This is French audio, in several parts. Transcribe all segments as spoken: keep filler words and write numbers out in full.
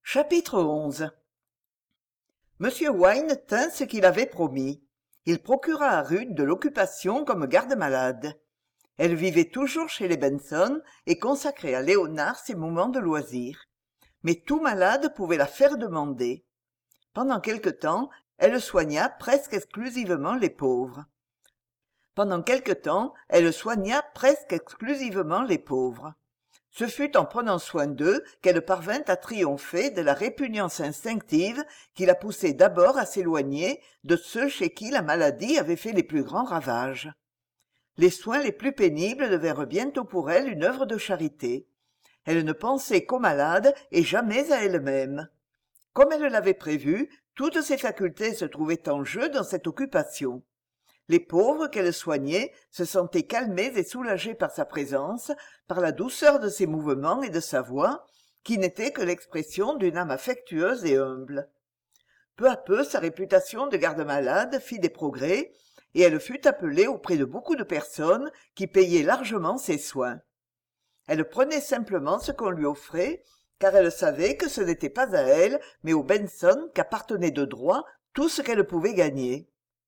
Chapitre onze. Monsieur Wine tint ce qu'il avait promis. Il procura à Ruth de l'occupation comme garde-malade. Elle vivait toujours chez les Benson et consacrait à Léonard ses moments de loisir. Mais tout malade pouvait la faire demander. Pendant quelque temps, elle soigna presque exclusivement les pauvres. Pendant quelque temps, elle soigna presque exclusivement les pauvres. Ce fut en prenant soin d'eux qu'elle parvint à triompher de la répugnance instinctive qui la poussait d'abord à s'éloigner de ceux chez qui la maladie avait fait les plus grands ravages. Les soins les plus pénibles devinrent bientôt pour elle une œuvre de charité. Elle ne pensait qu'aux malades et jamais à elle-même. Comme elle l'avait prévu, toutes ses facultés se trouvaient en jeu dans cette occupation. Les pauvres qu'elle soignait se sentaient calmés et soulagés par sa présence, par la douceur de ses mouvements et de sa voix, qui n'était que l'expression d'une âme affectueuse et humble. Peu à peu, sa réputation de garde-malade fit des progrès, et elle fut appelée auprès de beaucoup de personnes qui payaient largement ses soins. Elle prenait simplement ce qu'on lui offrait, car elle savait que ce n'était pas à elle, mais aux Benson qu'appartenait de droit tout ce qu'elle pouvait gagner.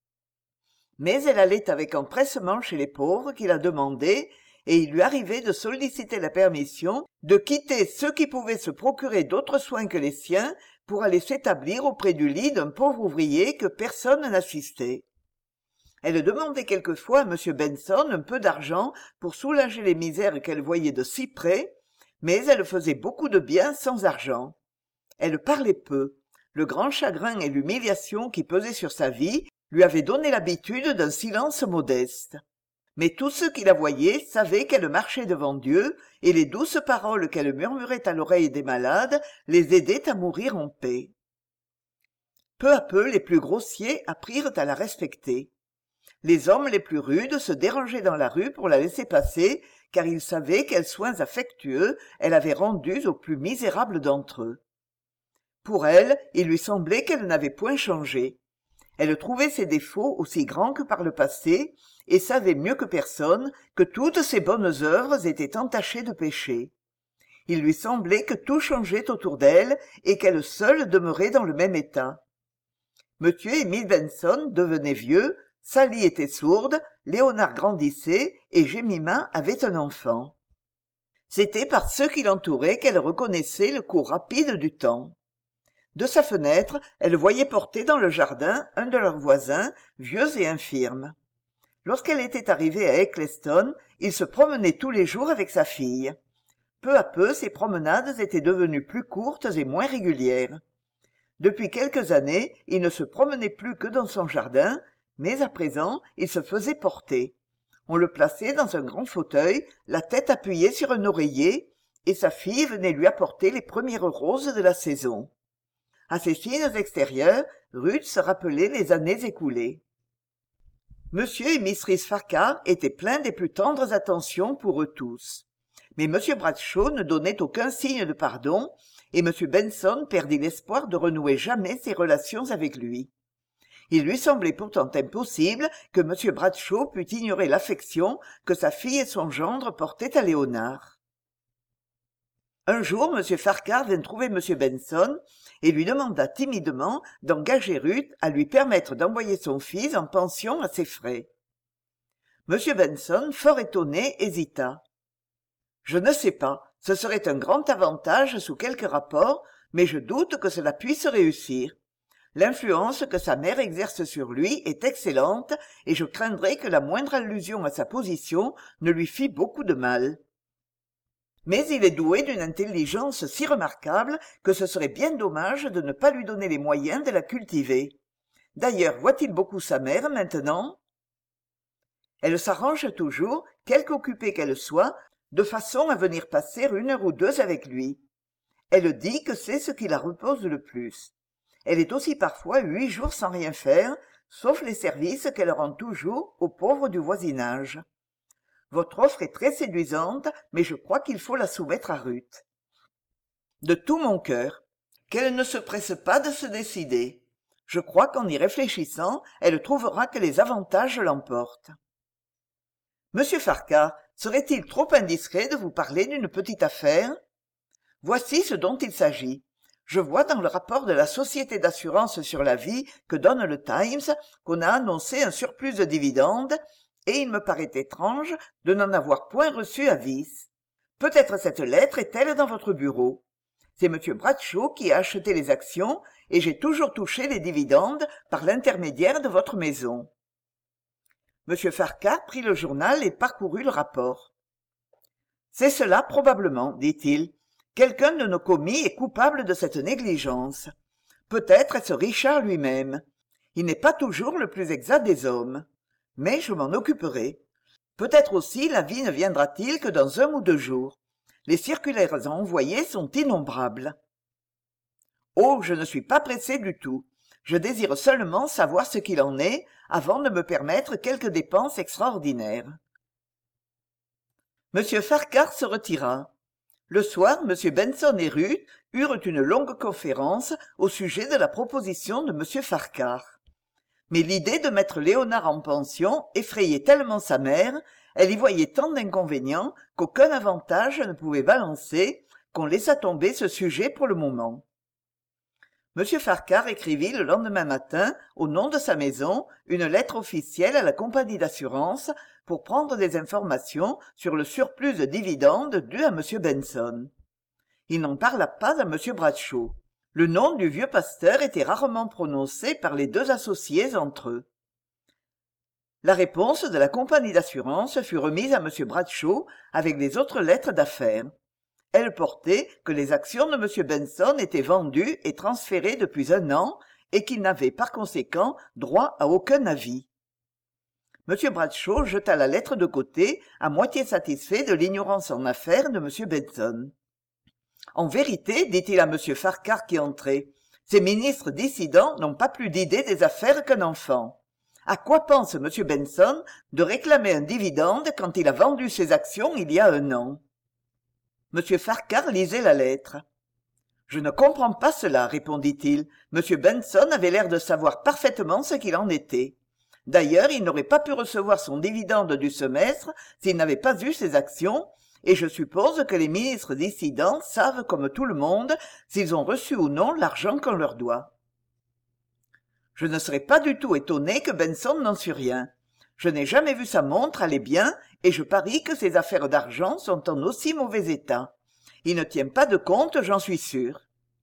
Mais elle allait avec empressement chez les pauvres qui la demandaient, et il lui arrivait de solliciter la permission de quitter ceux qui pouvaient se procurer d'autres soins que les siens pour aller s'établir auprès du lit d'un pauvre ouvrier que personne n'assistait. Elle demandait quelquefois à M. Benson un peu d'argent pour soulager les misères qu'elle voyait de si près, mais elle faisait beaucoup de bien sans argent. Elle parlait peu. Le grand chagrin et l'humiliation qui pesaient sur sa vie lui avaient donné l'habitude d'un silence modeste. Mais tous ceux qui la voyaient savaient qu'elle marchait devant Dieu, et les douces paroles qu'elle murmurait à l'oreille des malades les aidaient à mourir en paix. Peu à peu, les plus grossiers apprirent à la respecter. Les hommes les plus rudes se dérangeaient dans la rue pour la laisser passer, car ils savaient quels soins affectueux elle avait rendus aux plus misérables d'entre eux. Pour elle, il lui semblait qu'elle n'avait point changé. Elle trouvait ses défauts aussi grands que par le passé, et savait mieux que personne que toutes ses bonnes œuvres étaient entachées de péché. Il lui semblait que tout changeait autour d'elle et qu'elle seule demeurait dans le même état. Monsieur Émile Benson devenait vieux, Sally était sourde, Léonard grandissait et Jemima avait un enfant. C'était par ceux qui l'entouraient qu'elle reconnaissait le cours rapide du temps. De sa fenêtre, elle voyait porter dans le jardin un de leurs voisins, vieux et infirme. Lorsqu'elle était arrivée à Eccleston, il se promenait tous les jours avec sa fille. Peu à peu, ces promenades étaient devenues plus courtes et moins régulières. Depuis quelques années, il ne se promenait plus que dans son jardin, mais à présent, il se faisait porter. On le plaçait dans un grand fauteuil, la tête appuyée sur un oreiller, et sa fille venait lui apporter les premières roses de la saison. À ces signes extérieurs, Ruth se rappelait les années écoulées. Monsieur et Mistress Farquhar étaient pleins des plus tendres attentions pour eux tous. Mais M. Bradshaw ne donnait aucun signe de pardon, et M. Benson perdit l'espoir de renouer jamais ses relations avec lui. Il lui semblait pourtant impossible que M. Bradshaw pût ignorer l'affection que sa fille et son gendre portaient à Léonard. Un jour, M. Farquhar vint trouver M. Benson et lui demanda timidement d'engager Ruth à lui permettre d'envoyer son fils en pension à ses frais. M. Benson, fort étonné, hésita. « Je ne sais pas, ce serait un grand avantage sous quelque rapport, mais je doute que cela puisse réussir. L'influence que sa mère exerce sur lui est excellente et je craindrais que la moindre allusion à sa position ne lui fît beaucoup de mal. Mais il est doué d'une intelligence si remarquable que ce serait bien dommage de ne pas lui donner les moyens de la cultiver. D'ailleurs, voit-il beaucoup sa mère maintenant ? Elle s'arrange toujours, quelque occupée qu'elle soit, de façon à venir passer une heure ou deux avec lui. Elle dit que c'est ce qui la repose le plus. Elle est aussi parfois huit jours sans rien faire, sauf les services qu'elle rend toujours aux pauvres du voisinage. Votre offre est très séduisante, mais je crois qu'il faut la soumettre à Ruth. De tout mon cœur. Qu'elle ne se presse pas de se décider. Je crois qu'en y réfléchissant, elle trouvera que les avantages l'emportent. Monsieur Farquhar, serait-il trop indiscret de vous parler d'une petite affaire ? Voici ce dont il s'agit. Je vois dans le rapport de la société d'assurance sur la vie que donne le Times qu'on a annoncé un surplus de dividendes, et il me paraît étrange de n'en avoir point reçu avis. Peut-être cette lettre est-elle dans votre bureau. C'est M. Bradshaw qui a acheté les actions, et j'ai toujours touché les dividendes par l'intermédiaire de votre maison. M. Farquhar prit le journal et parcourut le rapport. C'est cela probablement, dit-il. Quelqu'un de nos commis est coupable de cette négligence. Peut-être est-ce Richard lui-même. Il n'est pas toujours le plus exact des hommes. Mais je m'en occuperai. Peut-être aussi l'avis ne viendra-t-il que dans un ou deux jours. Les circulaires à envoyer sont innombrables. Oh, je ne suis pas pressé du tout. Je désire seulement savoir ce qu'il en est avant de me permettre quelques dépenses extraordinaires. M. Farquhar se retira. Le soir, M. Benson et Ruth eurent une longue conférence au sujet de la proposition de M. Farquhar. Mais l'idée de mettre Léonard en pension effrayait tellement sa mère, elle y voyait tant d'inconvénients qu'aucun avantage ne pouvait balancer, qu'on laissa tomber ce sujet pour le moment. M. Farquhar écrivit le lendemain matin, au nom de sa maison, une lettre officielle à la compagnie d'assurance pour prendre des informations sur le surplus de dividendes dû à M. Benson. Il n'en parla pas à M. Bradshaw. Le nom du vieux pasteur était rarement prononcé par les deux associés entre eux. La réponse de la compagnie d'assurance fut remise à M. Bradshaw avec les autres lettres d'affaires. Elle portait que les actions de M. Benson étaient vendues et transférées depuis un an et qu'il n'avait par conséquent droit à aucun avis. M. Bradshaw jeta la lettre de côté, à moitié satisfait de l'ignorance en affaires de M. Benson. En vérité, dit-il à M. Farquhar qui entrait, ces ministres dissidents n'ont pas plus d'idée des affaires qu'un enfant. À quoi pense M. Benson de réclamer un dividende quand il a vendu ses actions il y a un an? M. Farquhar lisait la lettre. « Je ne comprends pas cela, répondit-il. M. Benson avait l'air de savoir parfaitement ce qu'il en était. D'ailleurs, il n'aurait pas pu recevoir son dividende du semestre s'il n'avait pas eu ses actions, et je suppose que les ministres dissidents savent comme tout le monde s'ils ont reçu ou non l'argent qu'on leur doit. Je ne serais pas du tout étonné que Benson n'en sût rien. Je n'ai jamais vu sa montre aller bien, et je parie que ses affaires d'argent sont en aussi mauvais état. Il ne tient pas de compte, j'en suis sûr.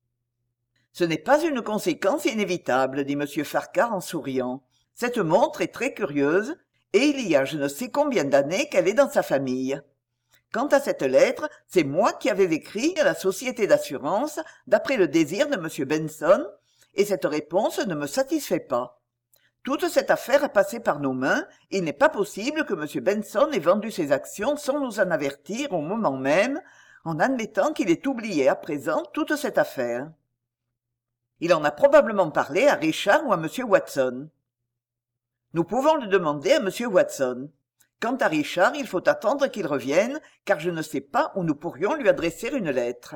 Ce n'est pas une conséquence inévitable, dit M. Farquhar en souriant. Cette montre est très curieuse, et il y a je ne sais combien d'années qu'elle est dans sa famille. Quant à cette lettre, c'est moi qui avais écrit à la société d'assurance d'après le désir de M. Benson, et cette réponse ne me satisfait pas. Toute cette affaire a passé par nos mains, il n'est pas possible que M. Benson ait vendu ses actions sans nous en avertir au moment même, en admettant qu'il ait oublié à présent toute cette affaire. Il en a probablement parlé à Richard ou à M. Watson. Nous pouvons le demander à M. Watson. Quant à Richard, il faut attendre qu'il revienne, car je ne sais pas où nous pourrions lui adresser une lettre.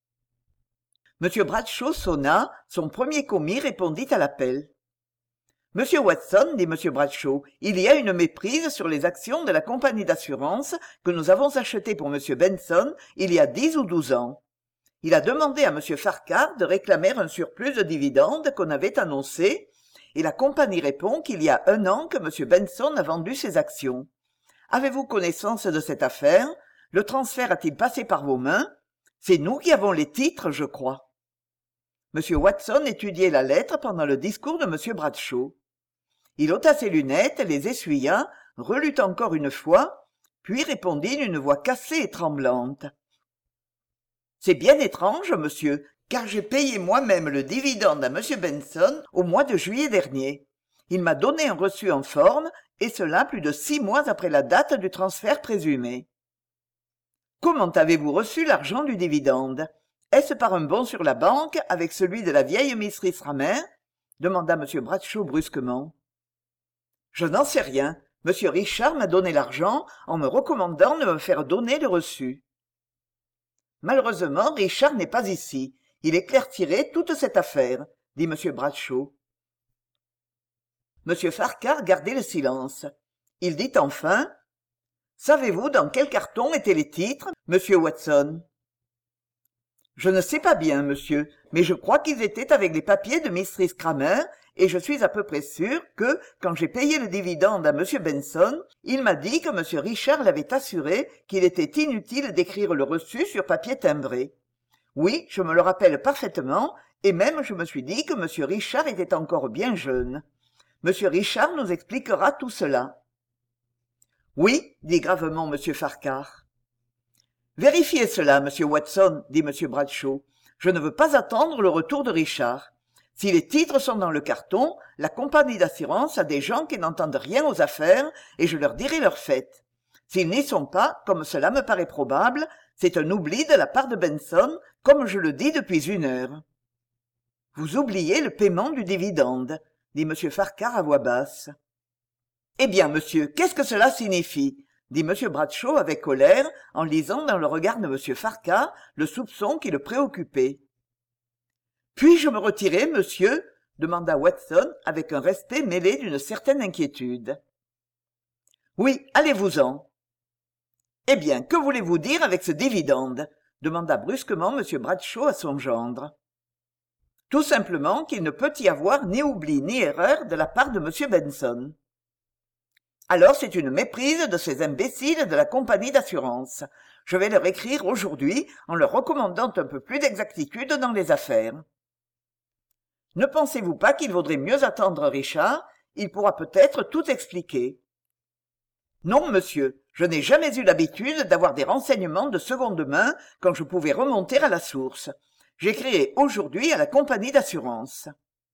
M. Bradshaw sonna, son premier commis répondit à l'appel. « Monsieur Watson, dit M. Bradshaw, il y a une méprise sur les actions de la compagnie d'assurance que nous avons achetées pour M. Benson il y a dix ou douze ans. Il a demandé à M. Farquhar de réclamer un surplus de dividendes qu'on avait annoncé, et la compagnie répond qu'il y a un an que M. Benson a vendu ses actions. Avez-vous connaissance de cette affaire? Le transfert a-t-il passé par vos mains? C'est nous qui avons les titres, je crois. » M. Watson étudiait la lettre pendant le discours de M. Bradshaw. Il ôta ses lunettes, les essuya, relut encore une fois, puis répondit d'une voix cassée et tremblante. « C'est bien étrange, monsieur, car j'ai payé moi-même le dividende à M. Benson au mois de juillet dernier. Il m'a donné un reçu en forme, et cela plus de six mois après la date du transfert présumé. Comment avez-vous reçu l'argent du dividende? Est-ce par un bon sur la banque avec celui de la vieille Mistress Ramer? Demanda M. Bradshaw brusquement. Je n'en sais rien. M. Richard m'a donné l'argent en me recommandant de me faire donner le reçu. Malheureusement, Richard n'est pas ici. Il éclaircirait toute cette affaire, dit M. Bradshaw. M. Farquhar gardait le silence. Il dit enfin « Savez-vous dans quel carton étaient les titres, monsieur Watson ?» Je ne sais pas bien, monsieur, mais je crois qu'ils étaient avec les papiers de mistress Cramer, et je suis à peu près sûr que, quand j'ai payé le dividende à monsieur Benson, il m'a dit que monsieur Richard l'avait assuré qu'il était inutile d'écrire le reçu sur papier timbré. Oui, je me le rappelle parfaitement, et même je me suis dit que monsieur Richard était encore bien jeune. Monsieur Richard nous expliquera tout cela. Oui, dit gravement monsieur Farquhar. Vérifiez cela, monsieur Watson, dit monsieur Bradshaw. Je ne veux pas attendre le retour de Richard. Si les titres sont dans le carton, la compagnie d'assurance a des gens qui n'entendent rien aux affaires et je leur dirai leur fait. S'ils n'y sont pas, comme cela me paraît probable, c'est un oubli de la part de Benson, comme je le dis depuis une heure. Vous oubliez le paiement du dividende, dit M. Farquhar à voix basse. Eh bien, monsieur, qu'est-ce que cela signifie dit M. Bradshaw avec colère, en lisant dans le regard de M. Farquhar le soupçon qui le préoccupait. Puis-je me retirer, monsieur demanda Watson avec un respect mêlé d'une certaine inquiétude. Oui, allez-vous-en. Eh bien, que voulez-vous dire avec ce dividende demanda brusquement M. Bradshaw à son gendre. Tout simplement qu'il ne peut y avoir ni oubli ni erreur de la part de M. Benson. Alors c'est une méprise de ces imbéciles de la compagnie d'assurance. Je vais leur écrire aujourd'hui en leur recommandant un peu plus d'exactitude dans les affaires. Ne pensez-vous pas qu'il vaudrait mieux attendre Richard? Il pourra peut-être tout expliquer. Non, monsieur, je n'ai jamais eu l'habitude d'avoir des renseignements de seconde main quand je pouvais remonter à la source. J'écrirai aujourd'hui à la compagnie d'assurance.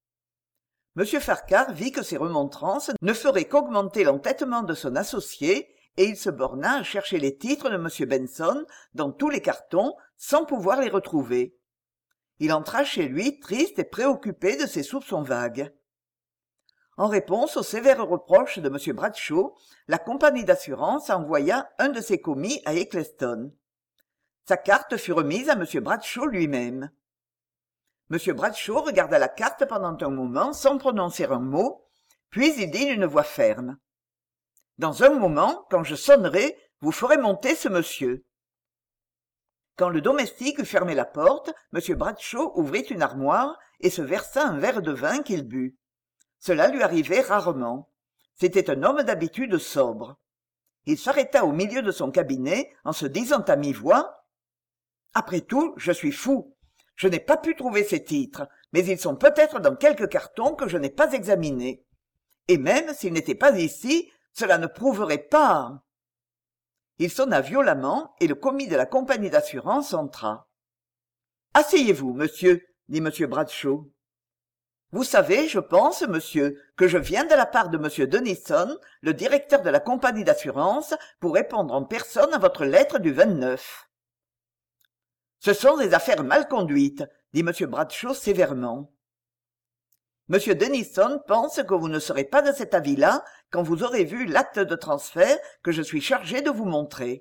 M. Farquhar vit que ces remontrances ne feraient qu'augmenter l'entêtement de son associé, et il se borna à chercher les titres de M. Benson dans tous les cartons, sans pouvoir les retrouver. Il entra chez lui, triste et préoccupé de ses soupçons vagues. En réponse aux sévères reproches de M. Bradshaw, la compagnie d'assurance envoya un de ses commis à Eccleston. Sa carte fut remise à M. Bradshaw lui-même. M. Bradshaw regarda la carte pendant un moment sans prononcer un mot, puis il dit d'une voix ferme. « Dans un moment, quand je sonnerai, vous ferez monter ce monsieur. » Quand le domestique eut fermé la porte, M. Bradshaw ouvrit une armoire et se versa un verre de vin qu'il but. Cela lui arrivait rarement. C'était un homme d'habitude sobre. Il s'arrêta au milieu de son cabinet en se disant à mi-voix « Après tout, je suis fou. Je n'ai pas pu trouver ces titres, mais ils sont peut-être dans quelques cartons que je n'ai pas examinés. Et même s'ils n'étaient pas ici, cela ne prouverait pas. » Il sonna violemment et le commis de la compagnie d'assurance entra. « Asseyez-vous, monsieur, dit M. Bradshaw. Vous savez, je pense, monsieur, que je viens de la part de M. Denison, le directeur de la compagnie d'assurance, pour répondre en personne à votre lettre du vingt-neuf. Ce sont des affaires mal conduites, dit M. Bradshaw sévèrement. M. Denison pense que vous ne serez pas de cet avis-là quand vous aurez vu l'acte de transfert que je suis chargé de vous montrer.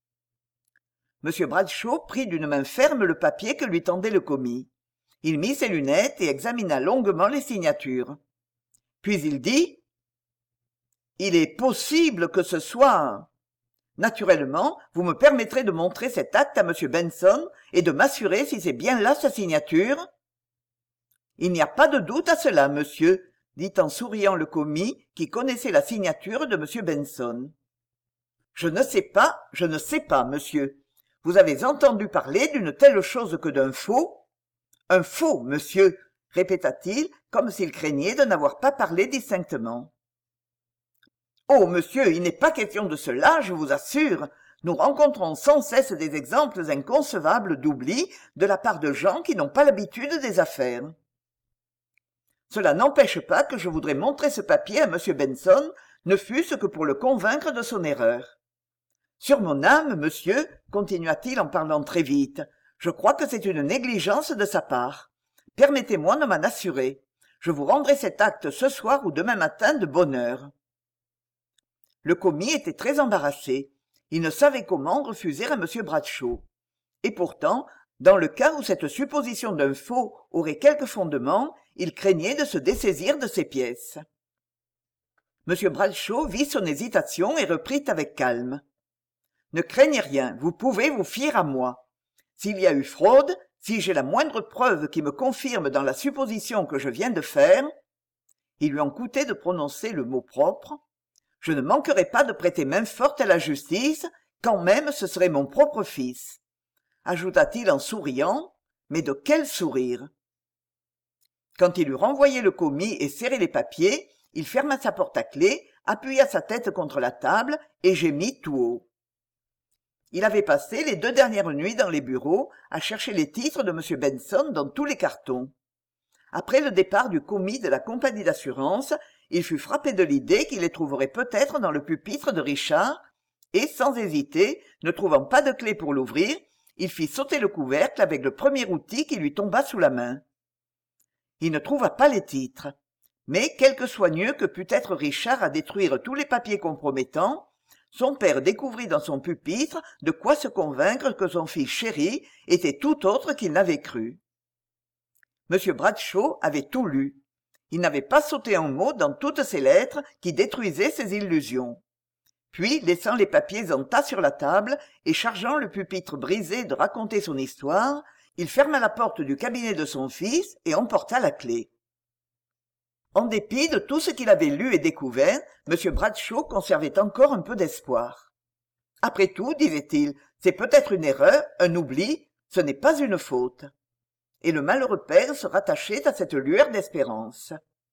M. Bradshaw prit d'une main ferme le papier que lui tendait le commis. Il mit ses lunettes et examina longuement les signatures. Puis il dit « Il est possible que ce soit... » Naturellement, vous me permettrez de montrer cet acte à M. Benson et de m'assurer si c'est bien là sa signature. Il n'y a pas de doute à cela, monsieur, dit en souriant le commis qui connaissait la signature de M. Benson. Je ne sais pas, je ne sais pas, monsieur. Vous avez entendu parler d'une telle chose que d'un faux? Un faux, monsieur, répéta-t-il, comme s'il craignait de n'avoir pas parlé distinctement. Oh, monsieur, il n'est pas question de cela, je vous assure. Nous rencontrons sans cesse des exemples inconcevables d'oubli de la part de gens qui n'ont pas l'habitude des affaires. Cela n'empêche pas que je voudrais montrer ce papier à M. Benson, ne fût-ce que pour le convaincre de son erreur. Sur mon âme, monsieur, continua-t-il en parlant très vite, je crois que c'est une négligence de sa part. Permettez-moi de m'en assurer. Je vous rendrai cet acte ce soir ou demain matin de bonne heure. Le commis était très embarrassé. Il ne savait comment refuser à M. Bradshaw. Et pourtant, dans le cas où cette supposition d'un faux aurait quelque fondement, il craignait de se dessaisir de ces pièces. M. Bradshaw vit son hésitation et reprit avec calme. « Ne craignez rien, vous pouvez vous fier à moi. S'il y a eu fraude, si j'ai la moindre preuve qui me confirme dans la supposition que je viens de faire, il lui en coûtait de prononcer le mot propre, je ne manquerai pas de prêter main forte à la justice, quand même ce serait mon propre fils, ajouta-t-il en souriant, mais de quel sourire! Quand il eut renvoyé le commis et serré les papiers, il ferma sa porte à clef, appuya sa tête contre la table et gémit tout haut. Il avait passé les deux dernières nuits dans les bureaux à chercher les titres de M. Benson dans tous les cartons. Après le départ du commis de la compagnie d'assurance, il fut frappé de l'idée qu'il les trouverait peut-être dans le pupitre de Richard, et sans hésiter, ne trouvant pas de clé pour l'ouvrir, il fit sauter le couvercle avec le premier outil qui lui tomba sous la main. Il ne trouva pas les titres, mais quelque soigneux que pût être Richard à détruire tous les papiers compromettants, son père découvrit dans son pupitre de quoi se convaincre que son fils chéri était tout autre qu'il n'avait cru. M. Bradshaw avait tout lu. Il n'avait pas sauté un mot dans toutes ces lettres qui détruisaient ses illusions. Puis, laissant les papiers en tas sur la table et chargeant le pupitre brisé de raconter son histoire, il ferma la porte du cabinet de son fils et emporta la clé. En dépit de tout ce qu'il avait lu et découvert, M. Bradshaw conservait encore un peu d'espoir. Après tout, disait-il, c'est peut-être une erreur, un oubli, ce n'est pas une faute. Et le malheureux père se rattachait à cette lueur d'espérance.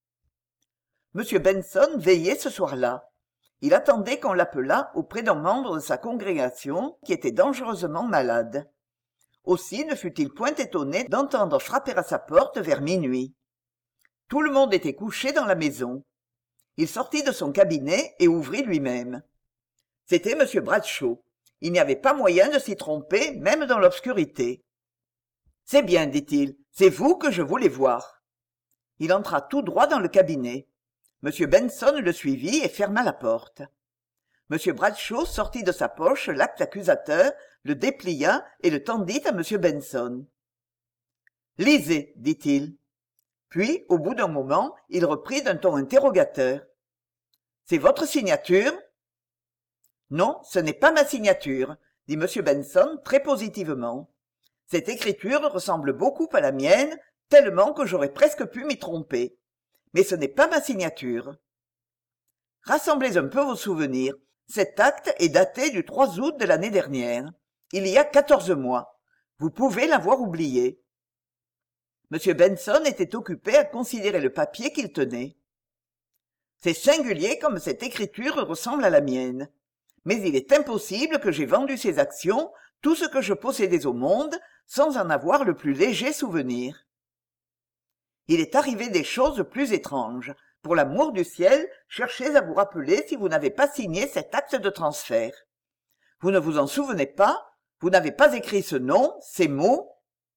M. Benson veillait ce soir-là. Il attendait qu'on l'appelât auprès d'un membre de sa congrégation qui était dangereusement malade. Aussi ne fut-il point étonné d'entendre frapper à sa porte vers minuit. Tout le monde était couché dans la maison. Il sortit de son cabinet et ouvrit lui-même. C'était M. Bradshaw. Il n'y avait pas moyen de s'y tromper, même dans l'obscurité. « C'est bien, dit-il, c'est vous que je voulais voir. » Il entra tout droit dans le cabinet. M. Benson le suivit et ferma la porte. M. Bradshaw sortit de sa poche l'acte accusateur, le déplia et le tendit à M. Benson. « Lisez, dit-il. Puis, au bout d'un moment, il reprit d'un ton interrogateur. « C'est votre signature ?»« Non, ce n'est pas ma signature, » dit M. Benson très positivement. « Cette écriture ressemble beaucoup à la mienne, tellement que j'aurais presque pu m'y tromper. Mais ce n'est pas ma signature. Rassemblez un peu vos souvenirs. Cet acte est daté du trois août de l'année dernière. Il y a quatorze mois. Vous pouvez l'avoir oublié. » M. Benson était occupé à considérer le papier qu'il tenait. « C'est singulier comme cette écriture ressemble à la mienne. Mais il est impossible que j'aie vendu ces actions, tout ce que je possédais au monde, sans en avoir le plus léger souvenir. Il est arrivé des choses plus étranges. Pour l'amour du ciel, cherchez à vous rappeler si vous n'avez pas signé cet acte de transfert. Vous ne vous en souvenez pas? Vous n'avez pas écrit ce nom, ces mots? »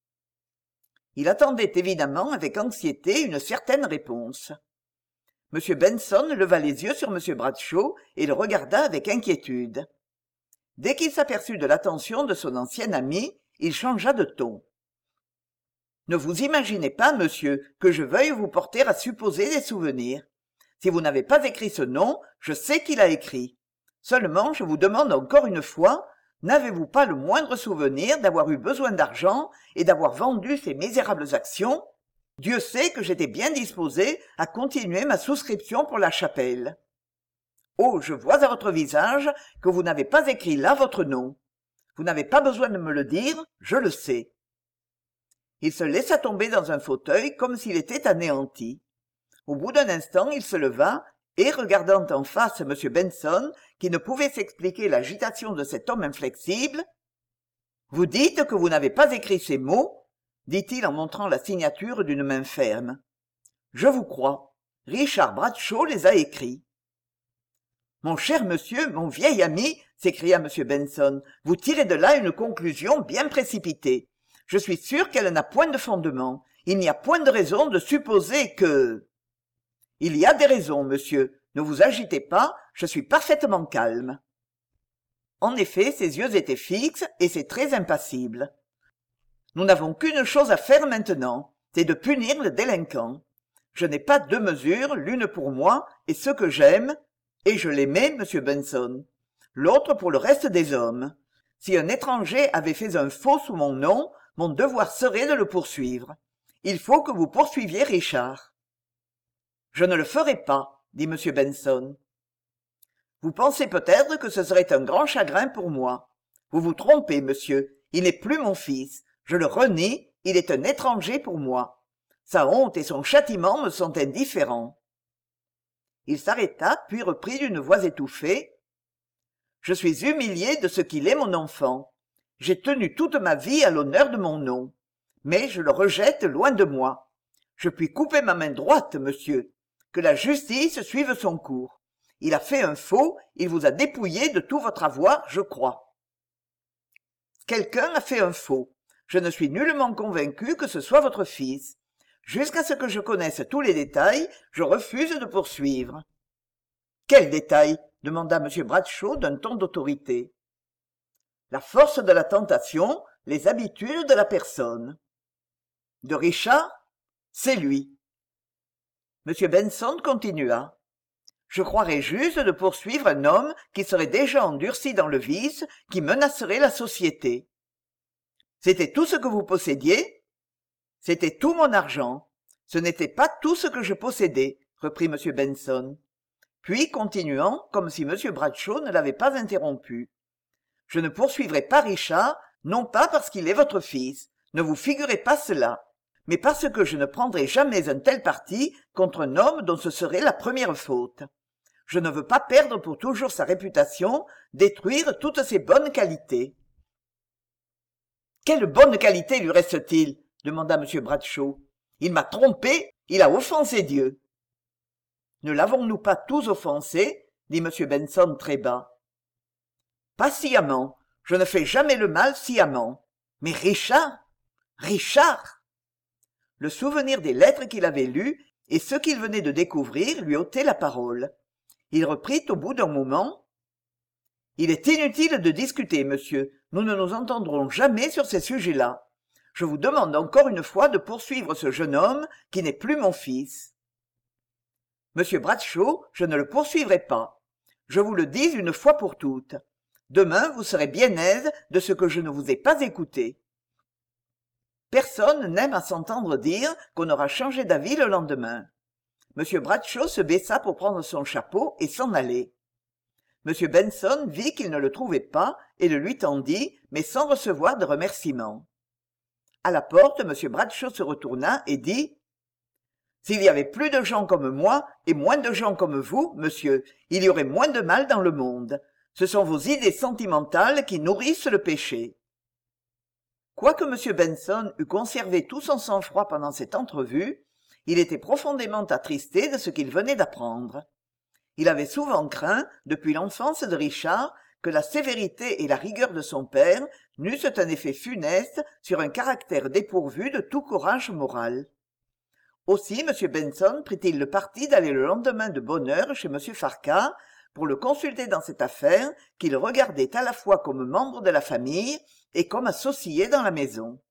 Il attendait évidemment avec anxiété une certaine réponse. M. Benson leva les yeux sur M. Bradshaw et le regarda avec inquiétude. Dès qu'il s'aperçut de l'attention de son ancien ami, il changea de ton. « Ne vous imaginez pas, monsieur, que je veuille vous porter à supposer des souvenirs. Si vous n'avez pas écrit ce nom, je sais qui l'a écrit. Seulement, je vous demande encore une fois, n'avez-vous pas le moindre souvenir d'avoir eu besoin d'argent et d'avoir vendu ces misérables actions? Dieu sait que j'étais bien disposé à continuer ma souscription pour la chapelle. Oh, je vois à votre visage que vous n'avez pas écrit là votre nom. Vous n'avez pas besoin de me le dire, je le sais. » Il se laissa tomber dans un fauteuil comme s'il était anéanti. Au bout d'un instant, il se leva et, regardant en face M. Benson, qui ne pouvait s'expliquer l'agitation de cet homme inflexible, « Vous dites que vous n'avez pas écrit ces mots ?» dit-il en montrant la signature d'une main ferme. « Je vous crois. Richard Bradshaw les a écrits. »« Mon cher monsieur, mon vieil ami, » s'écria M. Benson, « vous tirez de là une conclusion bien précipitée. Je suis sûr qu'elle n'a point de fondement. Il n'y a point de raison de supposer que... » « Il y a des raisons, monsieur. Ne vous agitez pas, je suis parfaitement calme. » En effet, ses yeux étaient fixes et ses traits impassibles. « Nous n'avons qu'une chose à faire maintenant, c'est de punir le délinquant. Je n'ai pas deux mesures, l'une pour moi et ceux que j'aime, et je l'aimais, monsieur Benson, l'autre pour le reste des hommes. Si un étranger avait fait un faux sous mon nom, mon devoir serait de le poursuivre. Il faut que vous poursuiviez Richard. Je ne le ferai pas, dit M. Benson. Vous pensez peut-être que ce serait un grand chagrin pour moi. Vous vous trompez, monsieur. Il n'est plus mon fils. Je le renie, il est un étranger pour moi. Sa honte et son châtiment me sont indifférents. Il s'arrêta, puis reprit d'une voix étouffée. Je suis humilié de ce qu'il est mon enfant. J'ai tenu toute ma vie à l'honneur de mon nom. Mais je le rejette loin de moi. Je puis couper ma main droite, monsieur. Que la justice suive son cours. Il a fait un faux, il vous a dépouillé de tout votre avoir, je crois. Quelqu'un a fait un faux. Je ne suis nullement convaincu que ce soit votre fils. Jusqu'à ce que je connaisse tous les détails, je refuse de poursuivre. Quels détails? Demanda M. Bradshaw d'un ton d'autorité. La force de la tentation, les habitudes de la personne. De Richard? C'est lui. M. Benson continua. Je croirais juste de poursuivre un homme qui serait déjà endurci dans le vice, qui menacerait la société. C'était tout ce que vous possédiez? C'était tout mon argent. Ce n'était pas tout ce que je possédais, reprit M. Benson. Puis, continuant, comme si M. Bradshaw ne l'avait pas interrompu. Je ne poursuivrai pas Richard, non pas parce qu'il est votre fils, ne vous figurez pas cela, mais parce que je ne prendrai jamais un tel parti contre un homme dont ce serait la première faute. Je ne veux pas perdre pour toujours sa réputation, détruire toutes ses bonnes qualités. Quelle bonne qualité lui reste-t-il? Demanda M. Bradshaw. Il m'a trompé, il a offensé Dieu. Ne l'avons-nous pas tous offensé? Dit M. Benson très bas. Pas sciemment. Je ne fais jamais le mal sciemment. Mais Richard? Richard? Le souvenir des lettres qu'il avait lues et ce qu'il venait de découvrir lui ôtait la parole. Il reprit au bout d'un moment. Il est inutile de discuter, monsieur. Nous ne nous entendrons jamais sur ces sujets-là. Je vous demande encore une fois de poursuivre ce jeune homme qui n'est plus mon fils. Monsieur Bradshaw, je ne le poursuivrai pas. Je vous le dis une fois pour toutes. Demain, vous serez bien aise de ce que je ne vous ai pas écouté. Personne n'aime à s'entendre dire qu'on aura changé d'avis le lendemain. M. Bradshaw se baissa pour prendre son chapeau et s'en aller. M. Benson vit qu'il ne le trouvait pas et le lui tendit, mais sans recevoir de remerciements. À la porte, M. Bradshaw se retourna et dit « S'il y avait plus de gens comme moi et moins de gens comme vous, monsieur, il y aurait moins de mal dans le monde. Ce sont vos idées sentimentales qui nourrissent le péché. » Quoique M. Benson eût conservé tout son sang-froid pendant cette entrevue, il était profondément attristé de ce qu'il venait d'apprendre. Il avait souvent craint, depuis l'enfance de Richard, que la sévérité et la rigueur de son père n'eussent un effet funeste sur un caractère dépourvu de tout courage moral. Aussi M. Benson prit-il le parti d'aller le lendemain de bonne heure chez M. Farquhar pour le consulter dans cette affaire qu'il regardait à la fois comme membre de la famille et comme associé dans la maison.